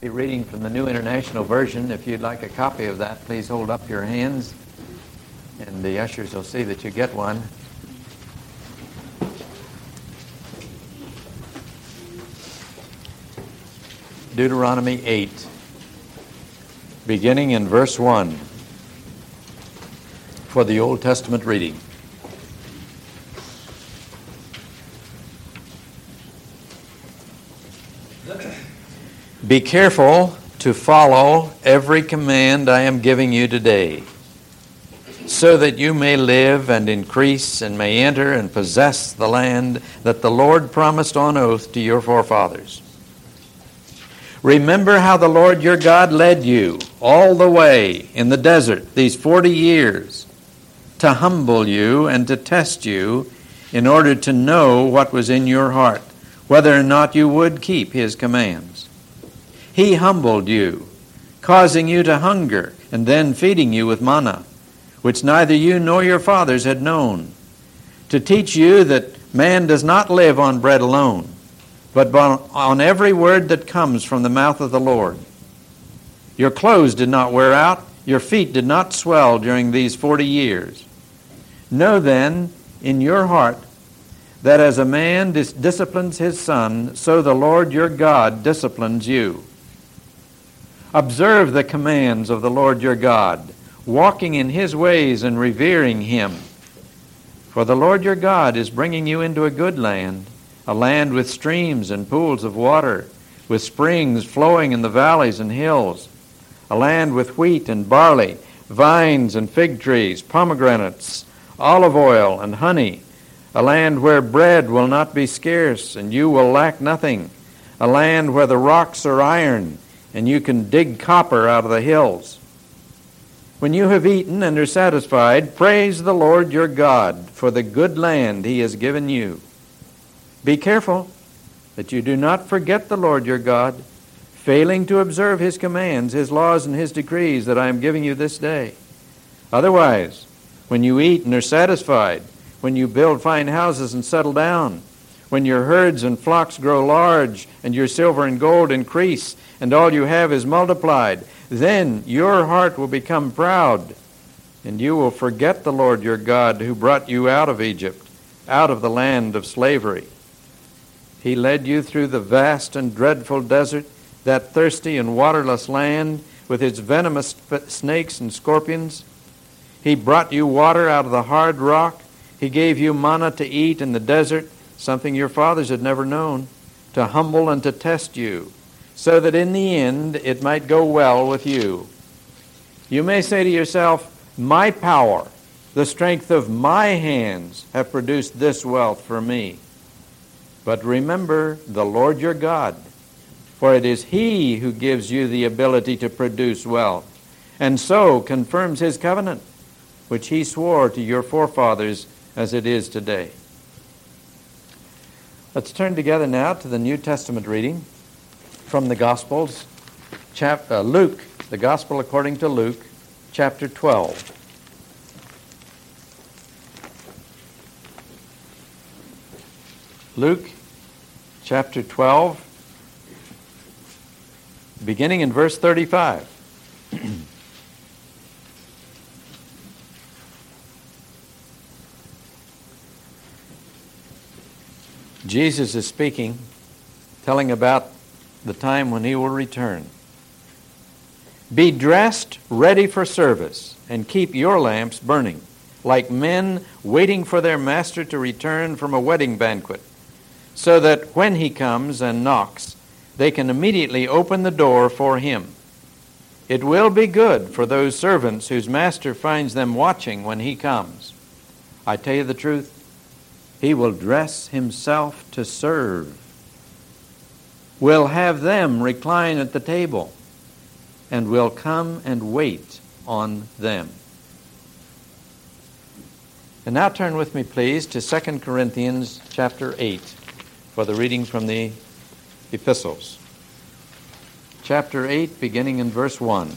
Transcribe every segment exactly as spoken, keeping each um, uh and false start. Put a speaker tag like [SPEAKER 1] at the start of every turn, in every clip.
[SPEAKER 1] Be reading from the New International Version. If you'd like a copy of that, please hold up your hands, and the ushers will see that you get one. Deuteronomy eight, beginning in verse one, for the Old Testament reading. Be careful to follow every command I am giving you today, so that you may live and increase and may enter and possess the land that the Lord promised on oath to your forefathers. Remember how the Lord your God led you all the way in the desert these forty years to humble you and to test you in order to know what was in your heart, whether or not you would keep his commands. He humbled you, causing you to hunger, and then feeding you with manna, which neither you nor your fathers had known, to teach you that man does not live on bread alone, but on every word that comes from the mouth of the Lord. Your clothes did not wear out, your feet did not swell during these forty years. Know then in your heart that as a man dis- disciplines his son, so the Lord your God disciplines you. Observe the commands of the Lord your God, walking in his ways and revering him. For the Lord your God is bringing you into a good land, a land with streams and pools of water, with springs flowing in the valleys and hills, a land with wheat and barley, vines and fig trees, pomegranates, olive oil and honey, a land where bread will not be scarce and you will lack nothing, a land where the rocks are iron and you can dig copper out of the hills. When you have eaten and are satisfied, praise the Lord your God for the good land he has given you. Be careful that you do not forget the Lord your God, failing to observe his commands, his laws, and his decrees that I am giving you this day. Otherwise, when you eat and are satisfied, when you build fine houses and settle down, when your herds and flocks grow large, and your silver and gold increase, and all you have is multiplied, then your heart will become proud, and you will forget the Lord your God who brought you out of Egypt, out of the land of slavery. He led you through the vast and dreadful desert, that thirsty and waterless land with its venomous snakes and scorpions. He brought you water out of the hard rock. He gave you manna to eat in the desert, something your fathers had never known, to humble and to test you, so that in the end it might go well with you. You may say to yourself, my power, the strength of my hands have produced this wealth for me. But remember the Lord your God, for it is he who gives you the ability to produce wealth, and so confirms his covenant, which he swore to your forefathers as it is today. Let's turn together now to the New Testament reading from the Gospels. Chap- uh, Luke, the Gospel according to Luke, chapter twelve. Luke, chapter twelve, beginning in verse thirty-five. Jesus is speaking, telling about the time when he will return. Be dressed, ready for service, and keep your lamps burning, like men waiting for their master to return from a wedding banquet, so that when he comes and knocks, they can immediately open the door for him. It will be good for those servants whose master finds them watching when he comes. I tell you the truth, he will dress himself to serve, will have them recline at the table, and will come and wait on them. And now turn with me, please, to Second Corinthians chapter eight for the reading from the epistles. Chapter eight, beginning in verse one.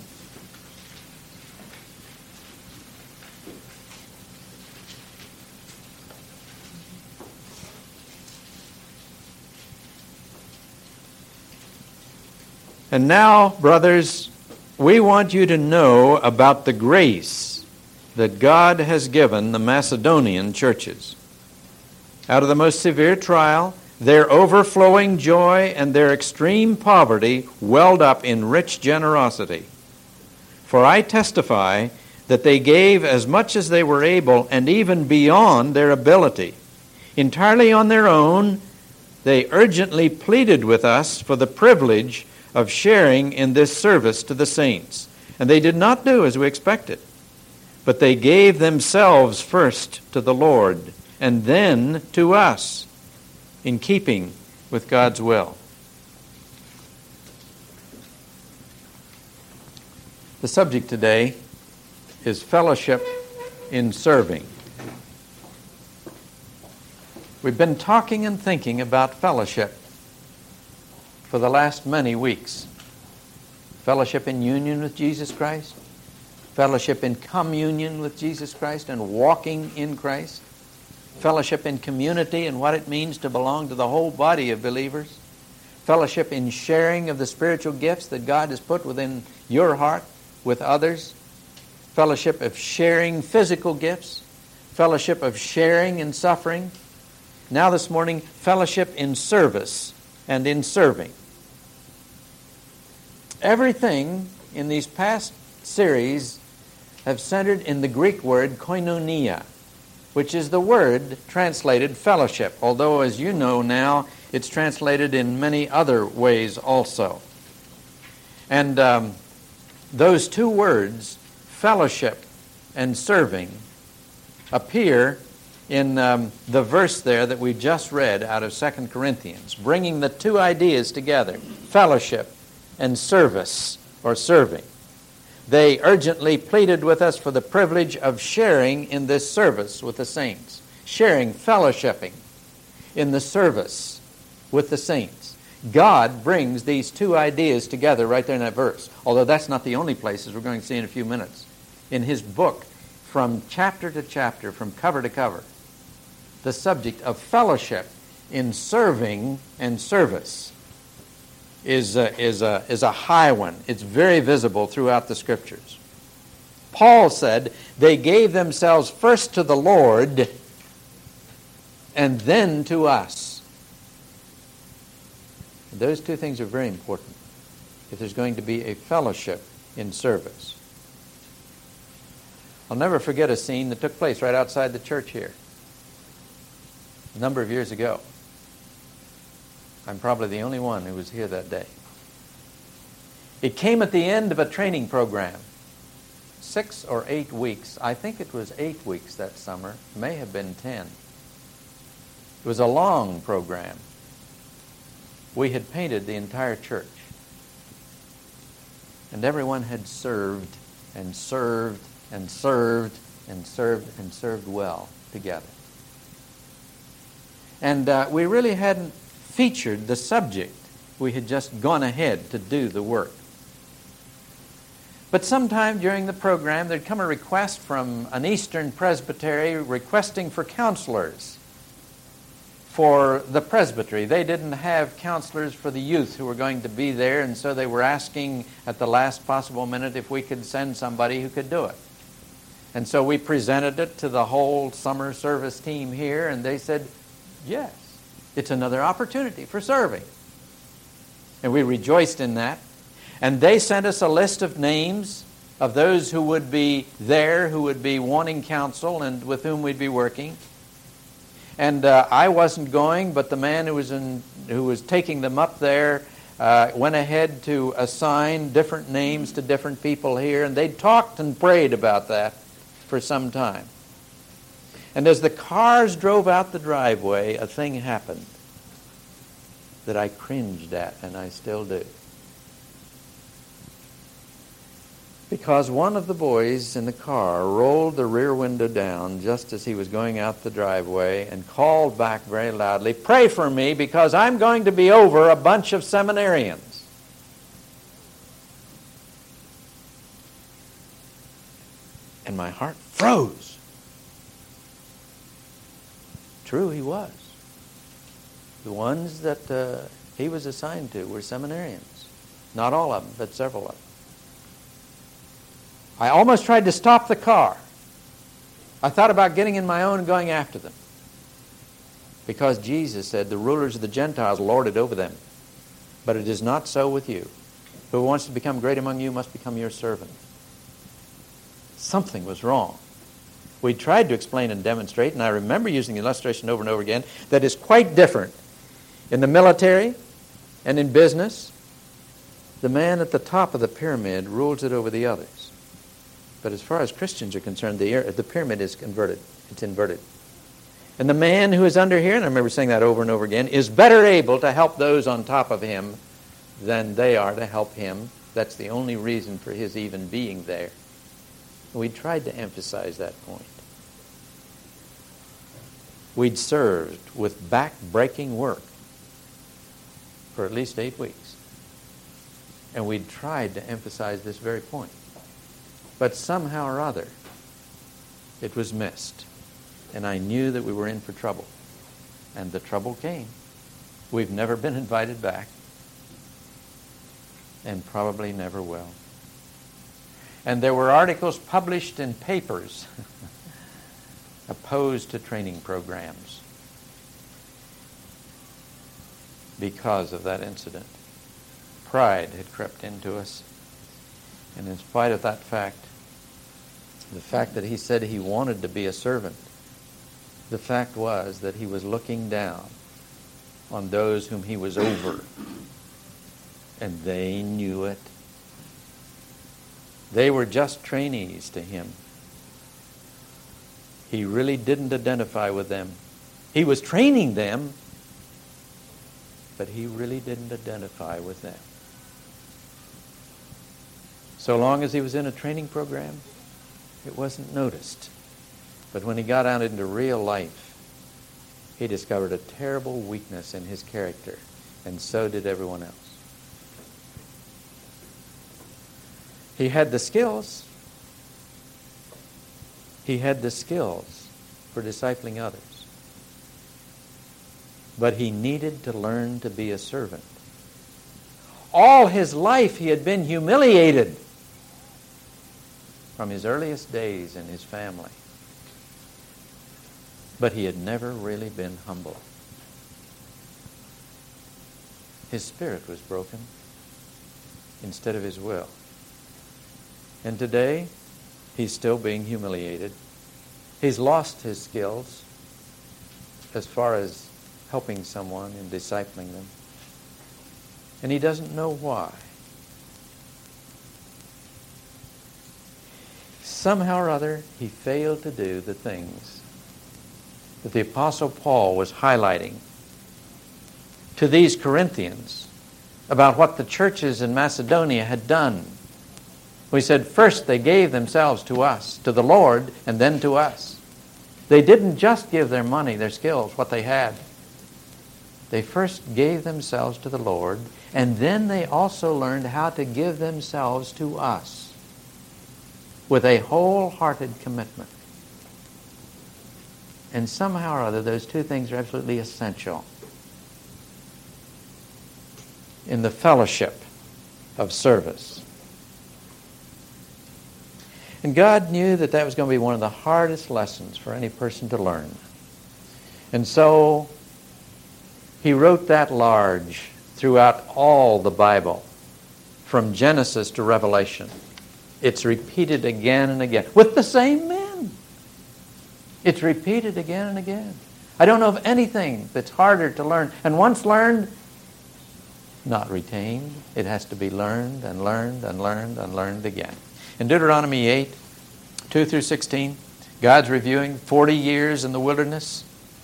[SPEAKER 1] And now, brothers, we want you to know about the grace that God has given the Macedonian churches. Out of the most severe trial, their overflowing joy and their extreme poverty welled up in rich generosity. For I testify that they gave as much as they were able and even beyond their ability. Entirely on their own, they urgently pleaded with us for the privilege of sharing in this service to the saints. And they did not do as we expected, but they gave themselves first to the Lord and then to us, in keeping with God's will. The subject today is fellowship in serving. We've been talking and thinking about fellowship for the last many weeks. Fellowship in union with Jesus Christ, fellowship in communion with Jesus Christ and walking in Christ, fellowship in community and what it means to belong to the whole body of believers, fellowship in sharing of the spiritual gifts that God has put within your heart with others, fellowship of sharing physical gifts, fellowship of sharing in suffering. Now this morning, fellowship in service and in serving. Everything in these past series have centered in the Greek word koinonia, which is the word translated fellowship, although as you know now, it's translated in many other ways also. And um, those two words, fellowship and serving, appear in um, the verse there that we just read out of Second Corinthians, bringing the two ideas together, fellowship and service or serving. They urgently pleaded with us for the privilege of sharing in this service with the saints, sharing, fellowshipping in the service with the saints. God brings these two ideas together right there in that verse, although that's not the only places we're going to see in a few minutes. In his book, from chapter to chapter, from cover to cover, the subject of fellowship in serving and service is a, is a, is a high one. It's very visible throughout the Scriptures. Paul said they gave themselves first to the Lord and then to us. Those two things are very important if there's going to be a fellowship in service. I'll never forget a scene that took place right outside the church here a number of years ago. I'm probably the only one who was here that day. It came at the end of a training program. Six or eight weeks. I think it was eight weeks that summer. May have been ten. It was a long program. We had painted the entire church. And everyone had served and served and served and served and served well together. And uh, we really hadn't featured the subject. We had just gone ahead to do the work. But sometime during the program, there'd come a request from an Eastern presbytery requesting for counselors for the presbytery. They didn't have counselors for the youth who were going to be there, and so they were asking at the last possible minute if we could send somebody who could do it. And so we presented it to the whole summer service team here, and they said, yes, it's another opportunity for serving. And we rejoiced in that. And they sent us a list of names of those who would be there, who would be wanting counsel and with whom we'd be working. And uh, I wasn't going, but the man who was in, who was taking them up there uh, went ahead to assign different names to different people here, and they talked and prayed about that for some time. And as the cars drove out the driveway, a thing happened that I cringed at, and I still do. Because one of the boys in the car rolled the rear window down just as he was going out the driveway and called back very loudly, "Pray for me because I'm going to be over a bunch of seminarians." And my heart froze. True, he was. The ones that uh, he was assigned to were seminarians. Not all of them, but several of them. I almost tried to stop the car. I thought about getting in my own and going after them. Because Jesus said, the rulers of the Gentiles lord it over them. But it is not so with you. Whoever wants to become great among you must become your servant. Something was wrong. We tried to explain and demonstrate, and I remember using the illustration over and over again, that is quite different. In the military and in business, the man at the top of the pyramid rules it over the others. But as far as Christians are concerned, the, the pyramid is converted. It's inverted. And the man who is under here, and I remember saying that over and over again, is better able to help those on top of him than they are to help him. That's the only reason for his even being there. We tried to emphasize that point. We'd served with back-breaking work for at least eight weeks. And we'd tried to emphasize this very point. But somehow or other, it was missed. And I knew that we were in for trouble. And the trouble came. We've never been invited back. And probably never will. And there were articles published in papers opposed to training programs because of that incident. Pride had crept into us. And in spite of that fact, the fact that he said he wanted to be a servant, the fact was that he was looking down on those whom he was over. And they knew it. They were just trainees to him. He really didn't identify with them. He was training them, but he really didn't identify with them. So long as he was in a training program, it wasn't noticed. But when he got out into real life, he discovered a terrible weakness in his character, and so did everyone else. He had the skills. He had the skills for discipling others. But he needed to learn to be a servant. All his life he had been humiliated from his earliest days in his family. But he had never really been humble. His spirit was broken instead of his will. And today, he's still being humiliated. He's lost his skills as far as helping someone and discipling them. And he doesn't know why. Somehow or other, he failed to do the things that the Apostle Paul was highlighting to these Corinthians about what the churches in Macedonia had done. We said first they gave themselves to us, to the Lord, and then to us. They didn't just give their money, their skills, what they had. They first gave themselves to the Lord, and then they also learned how to give themselves to us with a wholehearted commitment. And somehow or other, those two things are absolutely essential in the fellowship of service. And God knew that that was going to be one of the hardest lessons for any person to learn. And so he wrote that large throughout all the Bible, from Genesis to Revelation. It's repeated again and again with the same men. It's repeated again and again. I don't know of anything that's harder to learn. And once learned, not retained. It has to be learned and learned and learned and learned again. In Deuteronomy eight, two through sixteen, God's reviewing forty years in the wilderness,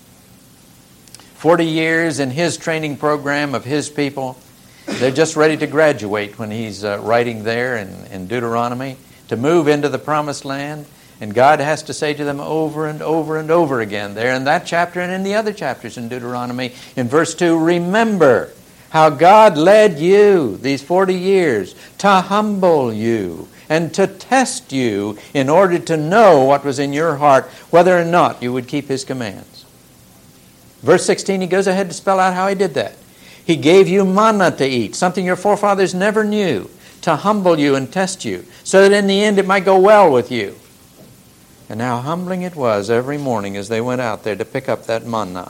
[SPEAKER 1] forty years in His training program of His people. They're just ready to graduate when He's uh, writing there in, in Deuteronomy to move into the promised land. And God has to say to them over and over and over again there in that chapter and in the other chapters in Deuteronomy. In verse two, remember how God led you these forty years to humble you and to test you in order to know what was in your heart, whether or not you would keep His commands. Verse sixteen, he goes ahead to spell out how He did that. He gave you manna to eat, something your forefathers never knew, to humble you and test you, so that in the end it might go well with you. And how humbling it was every morning as they went out there to pick up that manna.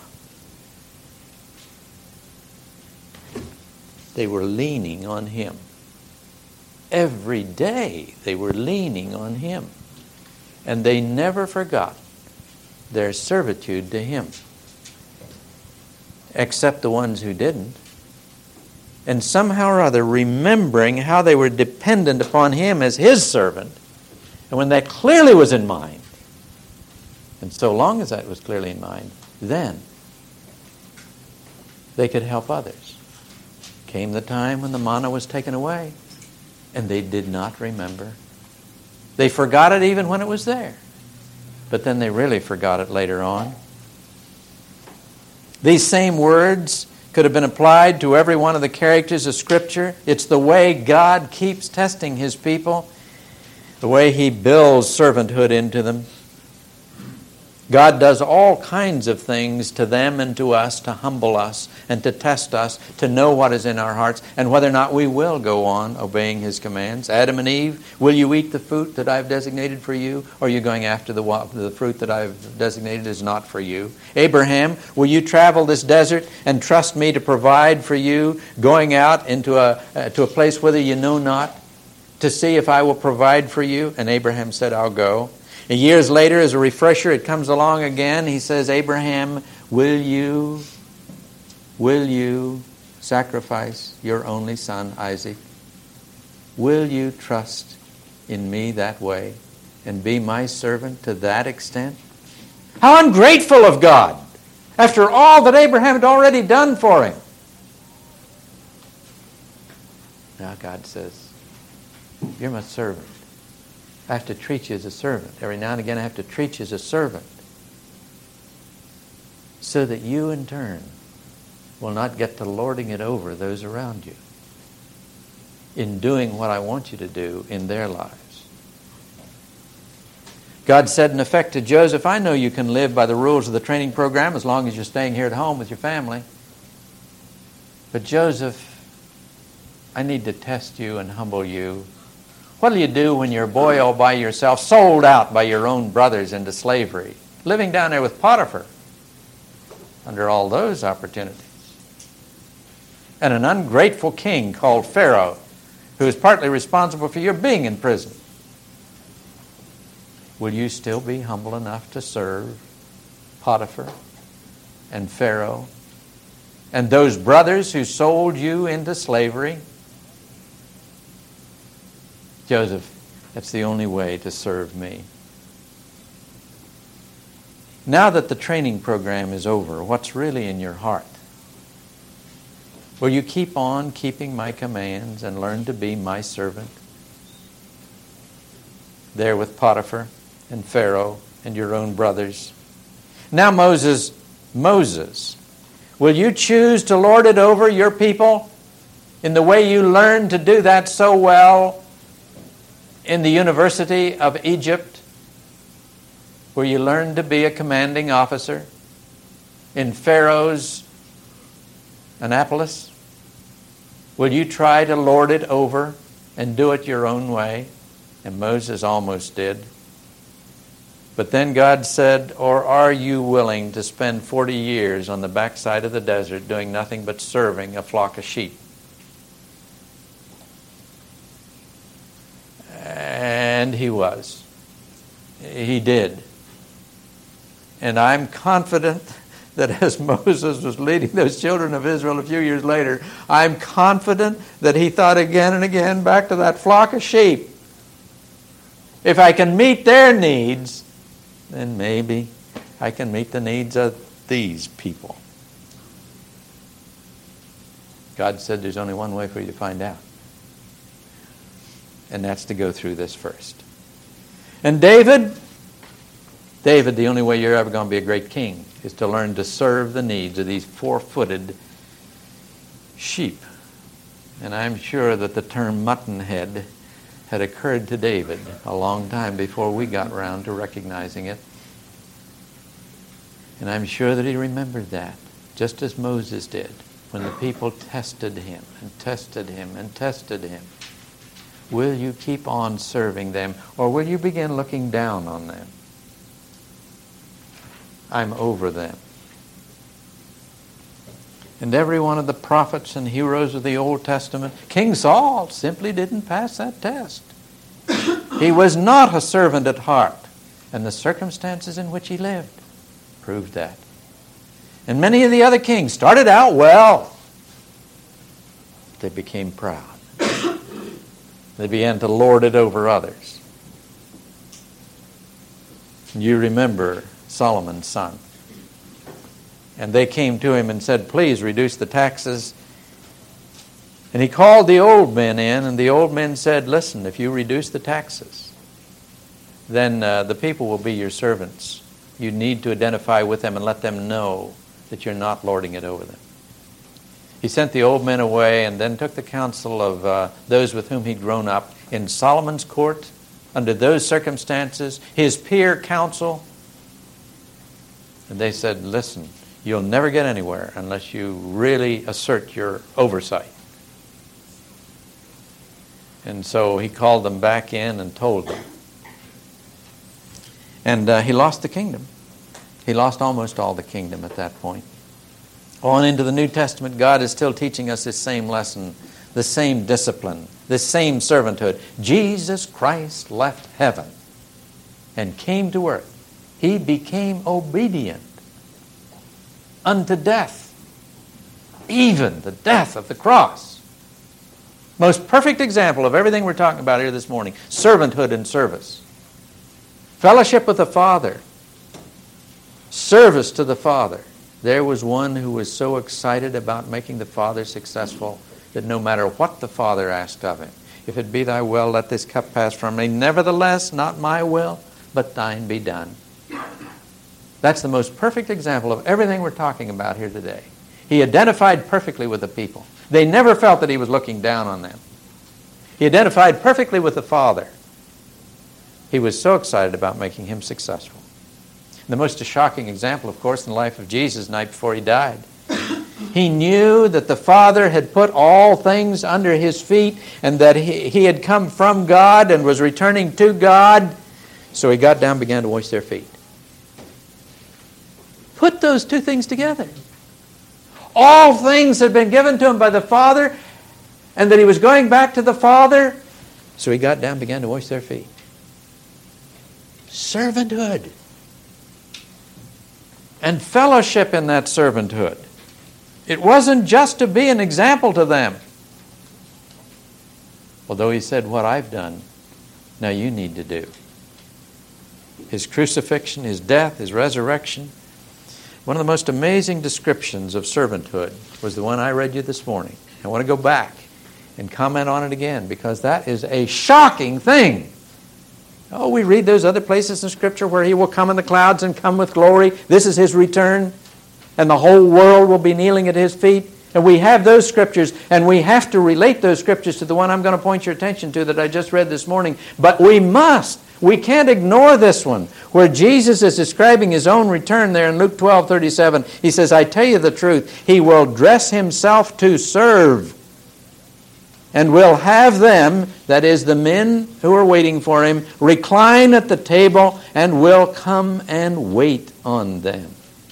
[SPEAKER 1] They were leaning on Him. Every day they were leaning on Him. And they never forgot their servitude to Him. Except the ones who didn't. And somehow or other remembering how they were dependent upon Him as His servant. And when that clearly was in mind, and so long as that was clearly in mind, then they could help others. Came the time when the manna was taken away, and they did not remember. They forgot it even when it was there. But then they really forgot it later on. These same words could have been applied to every one of the characters of Scripture. It's the way God keeps testing His people, the way He builds servanthood into them. God does all kinds of things to them and to us to humble us and to test us, to know what is in our hearts and whether or not we will go on obeying His commands. Adam and Eve, will you eat the fruit that I've designated for you? Or are you going after the, the fruit that I've designated is not for you? Abraham, will you travel this desert and trust me to provide for you, going out into a, uh, to a place whither you know not, to see if I will provide for you? And Abraham said, I'll go. And years later, as a refresher, it comes along again. He says, Abraham, will you, will you sacrifice your only son, Isaac? Will you trust in me that way and be my servant to that extent? How ungrateful of God, after all that Abraham had already done for him. Now God says, you're my servant. I have to treat you as a servant. Every now and again I have to treat you as a servant, so that you in turn will not get to lording it over those around you in doing what I want you to do in their lives. God said in effect to Joseph, I know you can live by the rules of the training program as long as you're staying here at home with your family. But Joseph, I need to test you and humble you. What do you do when you're a boy all by yourself, sold out by your own brothers into slavery, living down there with Potiphar under all those opportunities? And an ungrateful king called Pharaoh, who is partly responsible for your being in prison. Will you still be humble enough to serve Potiphar and Pharaoh and those brothers who sold you into slavery? Joseph, that's the only way to serve me. Now that the training program is over, what's really in your heart? Will you keep on keeping my commands and learn to be my servant? There with Potiphar and Pharaoh and your own brothers. Now Moses, Moses, will you choose to lord it over your people in the way you learned to do that so well in the University of Egypt, where you learned to be a commanding officer, in Pharaoh's Annapolis? Will you try to lord it over and do it your own way? And Moses almost did. But then God said, or are you willing to spend forty years on the backside of the desert doing nothing but serving a flock of sheep? And he was. He did. And I'm confident that as Moses was leading those children of Israel a few years later, I'm confident that he thought again and again back to that flock of sheep. If I can meet their needs, then maybe I can meet the needs of these people. God said there's only one way for you to find out. And that's to go through this first. And David, David, the only way you're ever going to be a great king is to learn to serve the needs of these four-footed sheep. And I'm sure that the term muttonhead had occurred to David a long time before we got around to recognizing it. And I'm sure that he remembered that, just as Moses did when the people tested him and tested him and tested him, will you keep on serving them, or will you begin looking down on them? I'm over them. And every one of the prophets and heroes of the Old Testament, King Saul simply didn't pass that test. He was not a servant at heart, and the circumstances in which he lived proved that. And many of the other kings started out well. They became proud. They began to lord it over others. You remember Solomon's son. And they came to him and said, please reduce the taxes. And he called the old men in, and the old men said, listen, if you reduce the taxes, then uh, the people will be your servants. You need to identify with them and let them know that you're not lording it over them. He sent the old men away and then took the counsel of uh, those with whom he'd grown up in Solomon's court under those circumstances, his peer counsel. And they said, listen, you'll never get anywhere unless you really assert your oversight. And so he called them back in and told them. And uh, he lost the kingdom. He lost almost all the kingdom at that point. On into the New Testament, God is still teaching us this same lesson, the same discipline, this same servanthood. Jesus Christ left heaven and came to earth. He became obedient unto death, even the death of the cross. Most perfect example of everything we're talking about here this morning. Servanthood and service. Fellowship with the Father. Service to the Father. There was one who was so excited about making the Father successful that no matter what the Father asked of him, if it be thy will, let this cup pass from me. Nevertheless, not my will, but thine be done. That's the most perfect example of everything we're talking about here today. He identified perfectly with the people. They never felt that he was looking down on them. He identified perfectly with the Father. He was so excited about making him successful. The most shocking example, of course, in the life of Jesus, the night before he died. He knew that the Father had put all things under his feet and that he, he had come from God and was returning to God. So he got down and began to wash their feet. Put those two things together. All things had been given to him by the Father, and that he was going back to the Father. So he got down and began to wash their feet. Servanthood. And fellowship in that servanthood. It wasn't just to be an example to them. Although he said, what I've done, now you need to do. His crucifixion, his death, his resurrection. One of the most amazing descriptions of servanthood was the one I read you this morning. I want to go back and comment on it again because that is a shocking thing. Oh, we read those other places in Scripture where he will come in the clouds and come with glory. This is his return. And the whole world will be kneeling at his feet. And we have those Scriptures, and we have to relate those Scriptures to the one I'm going to point your attention to that I just read this morning. But we must. We can't ignore this one, where Jesus is describing his own return there in Luke twelve thirty-seven. He says, I tell you the truth, he will dress himself to serve, and will have them, that is the men who are waiting for him, recline at the table and will come and wait on them.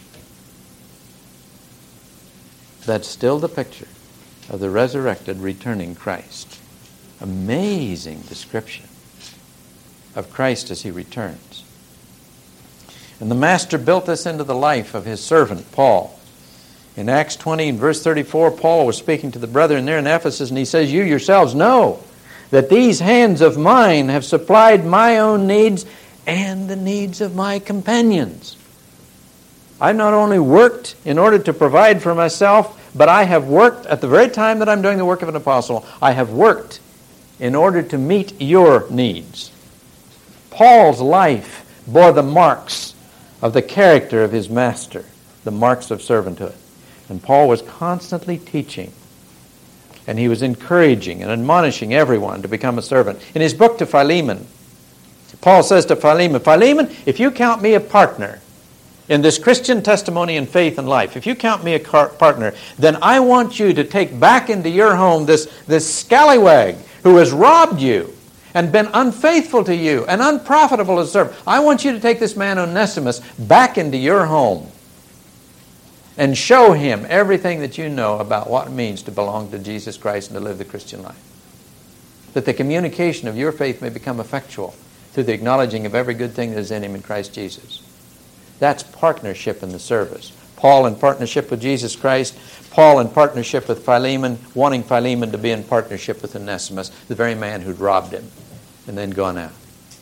[SPEAKER 1] That's still the picture of the resurrected, returning Christ. Amazing description of Christ as he returns. And the Master built this into the life of his servant, Paul. In Acts twenty and verse thirty-four, Paul was speaking to the brethren there in Ephesus, and he says, you yourselves know that these hands of mine have supplied my own needs and the needs of my companions. I've not only worked in order to provide for myself, but I have worked at the very time that I'm doing the work of an apostle, I have worked in order to meet your needs. Paul's life bore the marks of the character of his master, the marks of servanthood. And Paul was constantly teaching, and he was encouraging and admonishing everyone to become a servant. In his book to Philemon, Paul says to Philemon, Philemon, if you count me a partner in this Christian testimony and faith and life, if you count me a car- partner, then I want you to take back into your home this, this scallywag who has robbed you and been unfaithful to you and unprofitable to serve. I want you to take this man Onesimus back into your home and show him everything that you know about what it means to belong to Jesus Christ and to live the Christian life. That the communication of your faith may become effectual through the acknowledging of every good thing that is in him in Christ Jesus. That's partnership in the service. Paul in partnership with Jesus Christ, Paul in partnership with Philemon, wanting Philemon to be in partnership with Onesimus, the very man who'd robbed him and then gone out.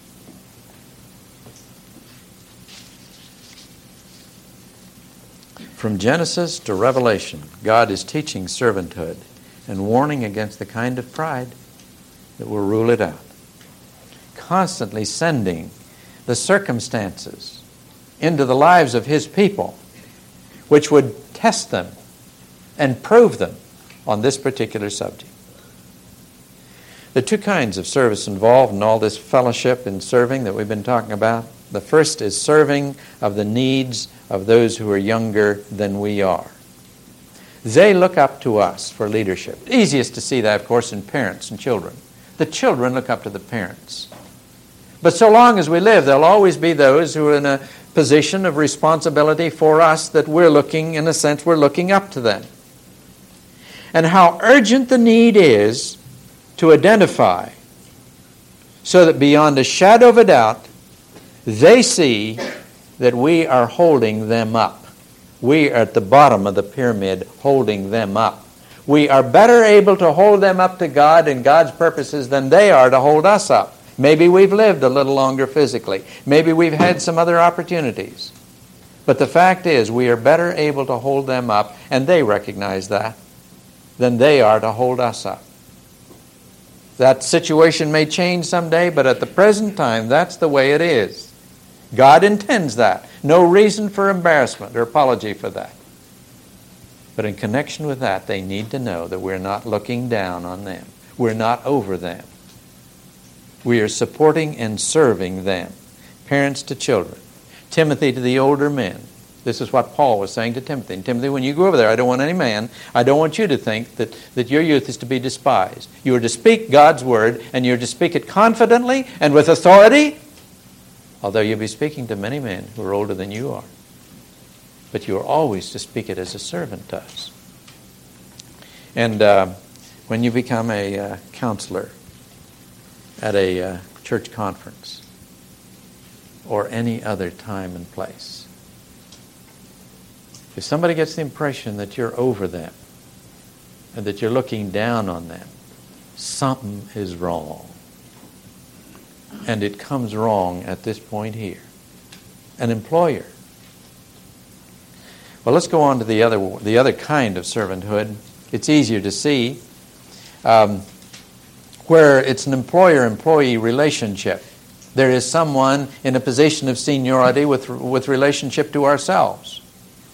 [SPEAKER 1] From Genesis to Revelation, God is teaching servanthood and warning against the kind of pride that will rule it out. Constantly sending the circumstances into the lives of His people which would test them and prove them on this particular subject. There are two kinds of service involved in all this fellowship and serving that we've been talking about. The first is serving of the needs of those who are younger than we are. They look up to us for leadership. Easiest to see that, of course, in parents and children. The children look up to the parents. But so long as we live, there'll always be those who are in a position of responsibility for us that we're looking, in a sense, we're looking up to them. And how urgent the need is to identify so that beyond a shadow of a doubt, they see that we are holding them up. We are at the bottom of the pyramid holding them up. We are better able to hold them up to God and God's purposes than they are to hold us up. Maybe we've lived a little longer physically. Maybe we've had some other opportunities. But the fact is, we are better able to hold them up, and they recognize that, than they are to hold us up. That situation may change someday, but at the present time, that's the way it is. God intends that. No reason for embarrassment or apology for that. But in connection with that, they need to know that we're not looking down on them. We're not over them. We are supporting and serving them. Parents to children. Timothy to the older men. This is what Paul was saying to Timothy. And Timothy, when you go over there, I don't want any man, I don't want you to think that, that your youth is to be despised. You are to speak God's word, and you are to speak it confidently and with authority, although you'll be speaking to many men who are older than you are. But you are always to speak it as a servant does. And uh, when you become a uh, counselor at a uh, church conference or any other time and place, if somebody gets the impression that you're over them and that you're looking down on them, something is wrong. And it comes wrong at this point here. An employer. Well, let's go on to the other the other kind of servanthood. It's easier to see, um, where it's an employer-employee relationship. There is someone in a position of seniority with with relationship to ourselves.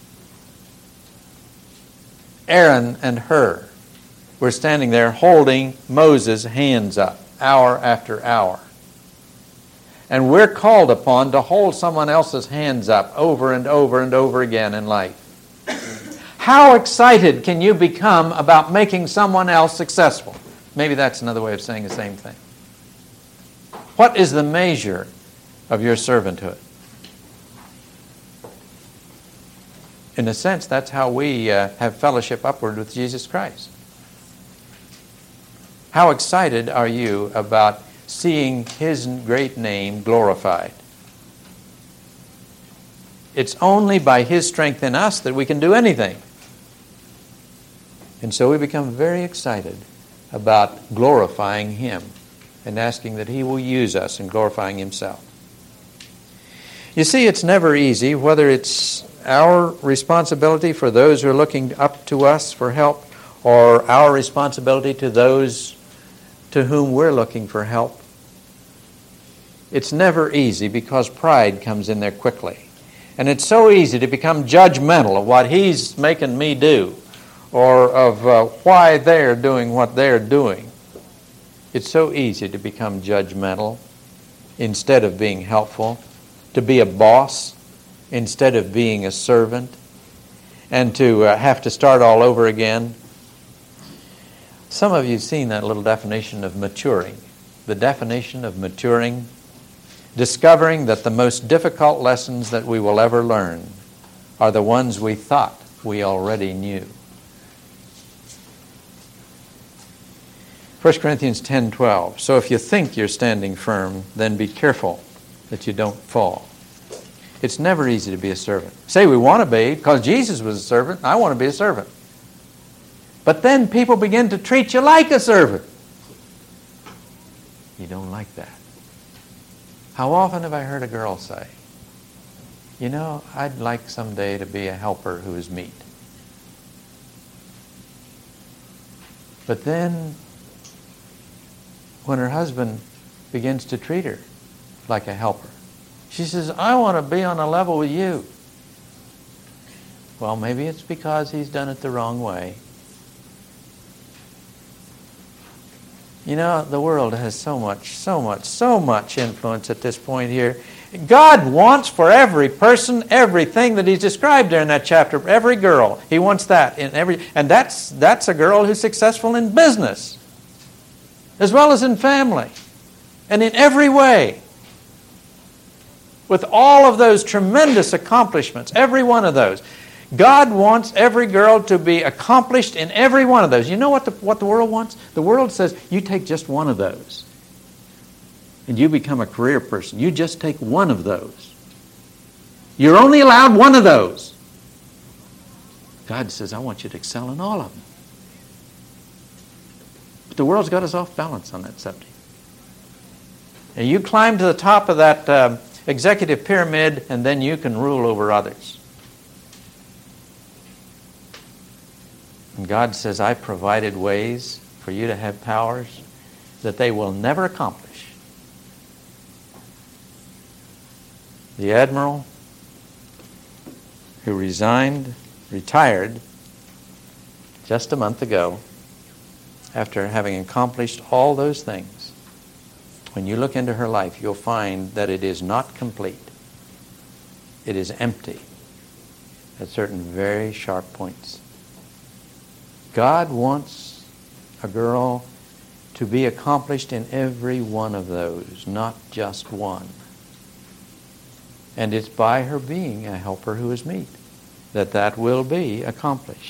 [SPEAKER 1] Aaron and Hur were standing there holding Moses' hands up hour after hour. And we're called upon to hold someone else's hands up over and over and over again in life. How excited can you become about making someone else successful? Maybe that's another way of saying the same thing. What is the measure of your servanthood? In a sense, that's how we uh, have fellowship upward with Jesus Christ. How excited are you about seeing His great name glorified? It's only by His strength in us that we can do anything. And so we become very excited about glorifying Him and asking that He will use us in glorifying Himself. You see, it's never easy, whether it's our responsibility for those who are looking up to us for help or our responsibility to those to whom we're looking for help. It's never easy because pride comes in there quickly. And it's so easy to become judgmental of what he's making me do or of uh, why they're doing what they're doing. It's so easy to become judgmental instead of being helpful, to be a boss instead of being a servant, and to uh, have to start all over again. Some of you have seen that little definition of maturing. The definition of maturing, discovering that the most difficult lessons that we will ever learn are the ones we thought we already knew. First Corinthians ten twelve. So if you think you're standing firm, then be careful that you don't fall. It's never easy to be a servant. Say we want to be, because Jesus was a servant. I want to be a servant. But then people begin to treat you like a servant. You don't like that. How often have I heard a girl say, you know, I'd like someday to be a helper who is meat. But then, when her husband begins to treat her like a helper, she says, I want to be on a level with you. Well, maybe it's because he's done it the wrong way. You know, the world has so much, so much, so much influence at this point here. God wants for every person everything that He's described there in that chapter. Every girl, He wants that in every, and that's that's a girl who's successful in business, as well as in family, and in every way. With all of those tremendous accomplishments, every one of those. God wants every girl to be accomplished in every one of those. You know what the, what the world wants? The world says, you take just one of those, and you become a career person. You just take one of those. You're only allowed one of those. God says, I want you to excel in all of them. But the world's got us off balance on that subject. And you climb to the top of that uh, executive pyramid, and then you can rule over others. And God says, I provided ways for you to have powers that they will never accomplish. The admiral who resigned, retired just a month ago after having accomplished all those things, when you look into her life, you'll find that it is not complete. It is empty at certain very sharp points. God wants a girl to be accomplished in every one of those, not just one. And it's by her being a helper who is meet that that will be accomplished.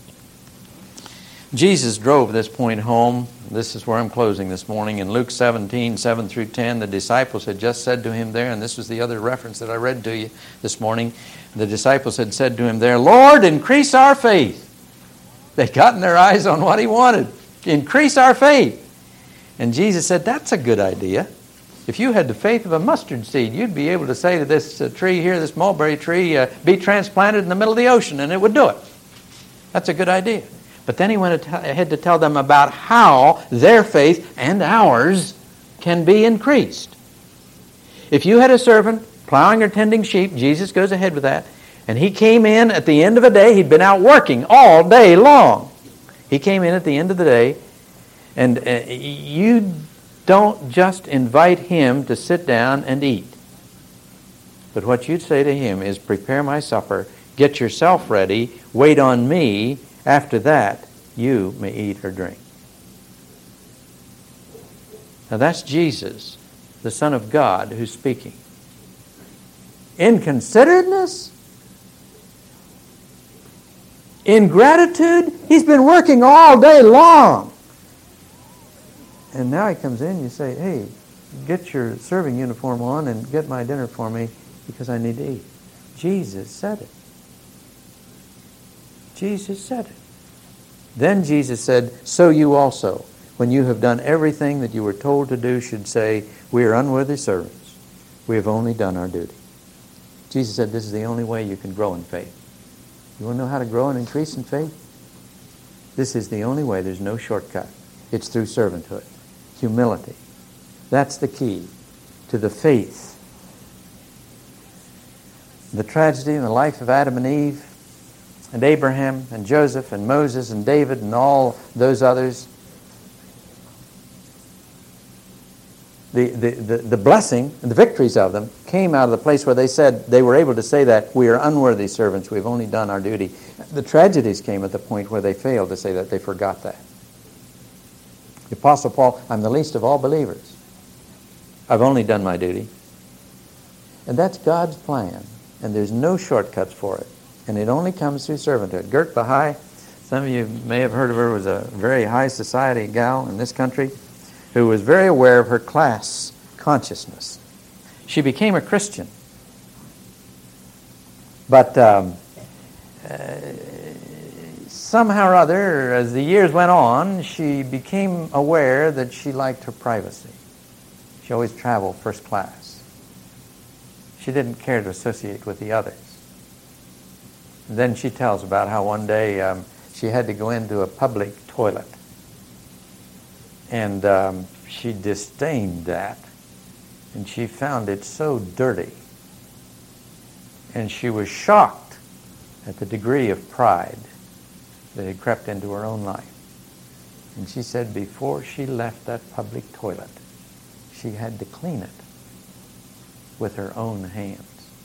[SPEAKER 1] Jesus drove this point home. This is where I'm closing this morning. In Luke seventeen, seven through ten, the disciples had just said to him there, and this was the other reference that I read to you this morning. The disciples had said to him there, Lord, increase our faith. They'd gotten their eyes on what he wanted. Increase our faith. And Jesus said, that's a good idea. If you had the faith of a mustard seed, you'd be able to say to this uh, tree here, this mulberry tree, uh, be transplanted in the middle of the ocean, and it would do it. That's a good idea. But then he went ahead to tell them about how their faith and ours can be increased. If you had a servant plowing or tending sheep, Jesus goes ahead with that, and he came in at the end of a day. He'd been out working all day long. He came in at the end of the day, and uh, you don't just invite him to sit down and eat. But what you'd say to him is, prepare my supper, get yourself ready, wait on me. After that, you may eat or drink. Now that's Jesus, the Son of God, who's speaking. Inconsiderateness? Ingratitude? He's been working all day long. And now he comes in, you say, hey, get your serving uniform on and get my dinner for me because I need to eat. Jesus said it. Jesus said it. Then Jesus said, so you also, when you have done everything that you were told to do, should say, we are unworthy servants. We have only done our duty. Jesus said this is the only way you can grow in faith. You want to know how to grow and increase in faith? This is the only way. There's no shortcut. It's through servanthood, humility. That's the key to the faith. The tragedy in the life of Adam and Eve and Abraham and Joseph and Moses and David and all those others. the, the, the, the blessing and the victories of them came out of the place where they said they were able to say that we are unworthy servants, we've only done our duty. The tragedies came at the point where they failed to say that, they forgot that. The Apostle Paul, I'm the least of all believers. I've only done my duty. And that's God's plan, and there's no shortcuts for it. And it only comes through servanthood. Gert Bahai, some of you may have heard of her, was a very high society gal in this country who was very aware of her class consciousness. She became a Christian. But um, uh, somehow or other, as the years went on, she became aware that she liked her privacy. She always traveled first class. She didn't care to associate with the others. And then she tells about how one day um, she had to go into a public toilet. And um, she disdained that. And she found it so dirty. And she was shocked at the degree of pride that had crept into her own life. And she said before she left that public toilet, she had to clean it with her own hands.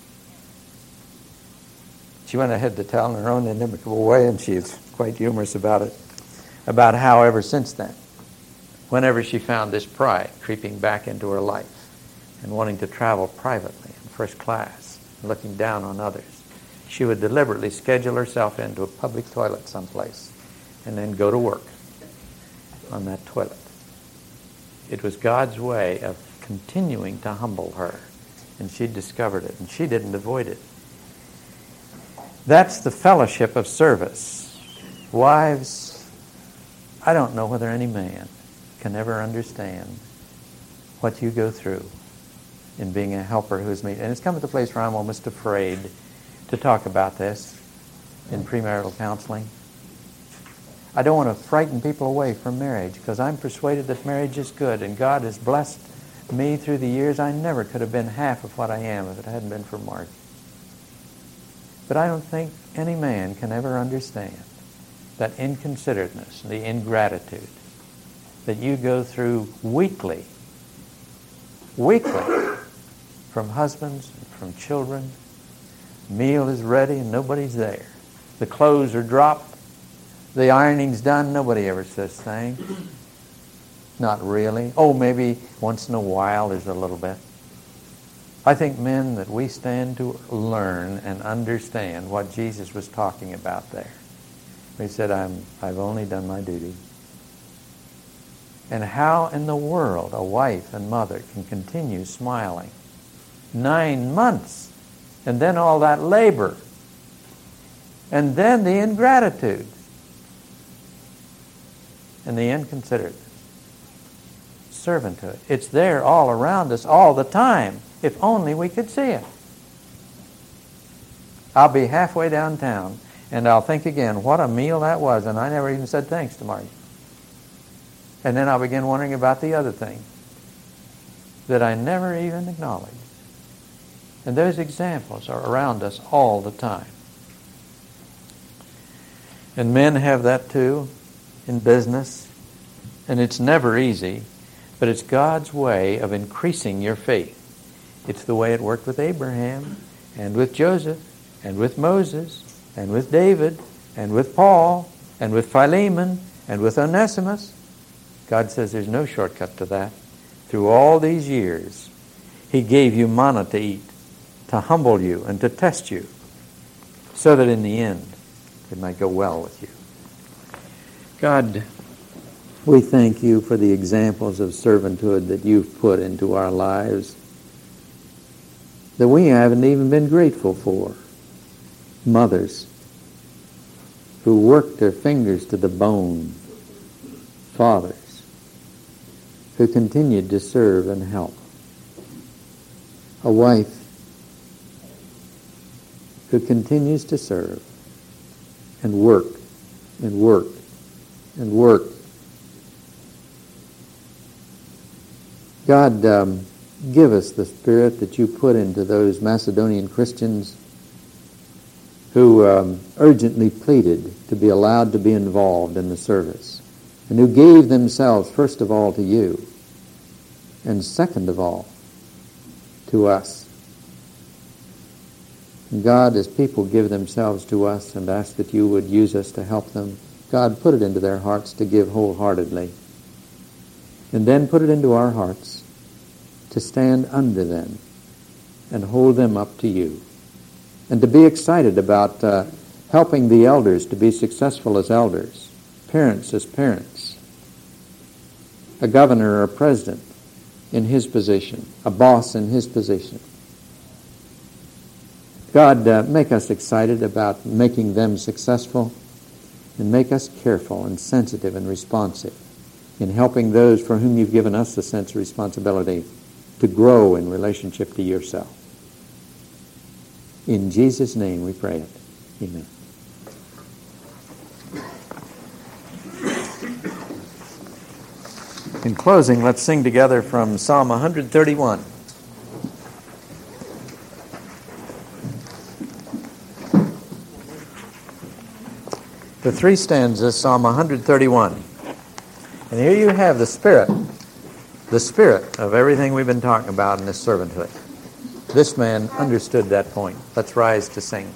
[SPEAKER 1] She went ahead to tell in her own inimitable way, and she is quite humorous about it, about how ever since then, whenever she found this pride creeping back into her life and wanting to travel privately in first class, looking down on others, she would deliberately schedule herself into a public toilet someplace and then go to work on that toilet. It was God's way of continuing to humble her, and she discovered it, and she didn't avoid it. That's the fellowship of service. Wives, I don't know whether any man can ever understand what you go through in being a helper who's meet. And it's come to the place where I'm almost afraid to talk about this in premarital counseling. I don't want to frighten people away from marriage because I'm persuaded that marriage is good, and God has blessed me through the years. I never could have been half of what I am if it hadn't been for Mark. But I don't think any man can ever understand that inconsiderateness, the ingratitude that you go through weekly, weekly, from husbands, from children. Meal is ready and nobody's there. The clothes are dropped. The ironing's done. Nobody ever says thanks. Not really. Oh, maybe once in a while there's a little bit. I think, men, that we stand to learn and understand what Jesus was talking about there. He said, I'm, I've only done my duty. And how in the world a wife and mother can continue smiling nine months, and then all that labor, and then the ingratitude, and the inconsiderate servanthood. It's there all around us all the time, if only we could see it. I'll be halfway downtown, and I'll think again, what a meal that was, and I never even said thanks to Margie. And then I'll begin wondering about the other thing that I never even acknowledged. And those examples are around us all the time. And men have that too in business. And it's never easy, but it's God's way of increasing your faith. It's the way it worked with Abraham, and with Joseph, and with Moses, and with David, and with Paul, and with Philemon, and with Onesimus. God says there's no shortcut to that. Through all these years, He gave you manna to eat, to humble you and to test you, so that in the end it might go well with you. God, we thank you for the examples of servanthood that you've put into our lives that we haven't even been grateful for. Mothers who worked their fingers to the bone. Fathers who continued to serve and help. A wife who continues to serve and work and work and work. God, um, give us the spirit that you put into those Macedonian Christians who um, urgently pleaded to be allowed to be involved in the service, and who gave themselves first of all to you. and second of all, to us. And God, as people give themselves to us and ask that you would use us to help them, God, put it into their hearts to give wholeheartedly. And then put it into our hearts to stand under them and hold them up to you. And to be excited about uh, helping the elders to be successful as elders, parents as parents, a governor or a president in his position, a boss in his position. God, uh, make us excited about making them successful, and make us careful and sensitive and responsive in helping those for whom you've given us the sense of responsibility to grow in relationship to yourself. In Jesus' name we pray it. Amen. In closing, let's sing together from Psalm one thirty-one. The three stanzas, Psalm one thirty-one. And here you have the spirit, the spirit of everything we've been talking about in this servanthood. This man understood that point. Let's rise to sing.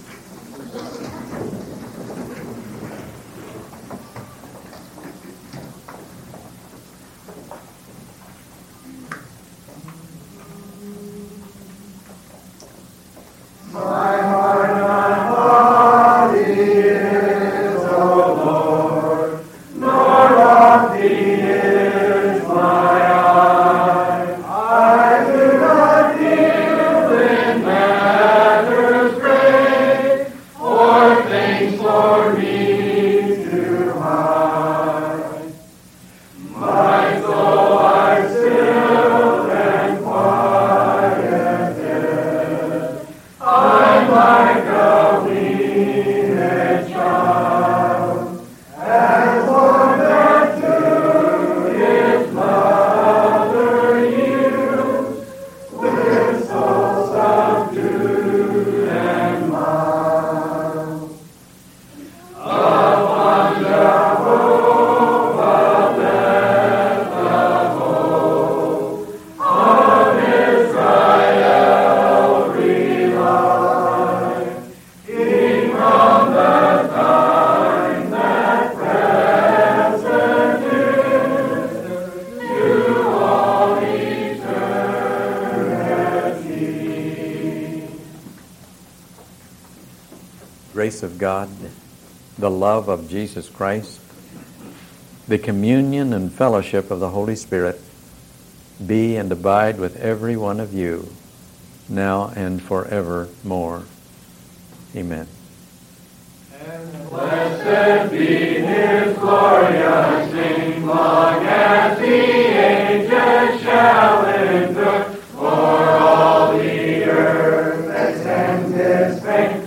[SPEAKER 1] Grace of God, the love of Jesus Christ, the communion and fellowship of the Holy Spirit be and abide with every one of you, now and forevermore. Amen.
[SPEAKER 2] And blessed be His glorious name, long as the ages shall endure, for all the earth extends His fame.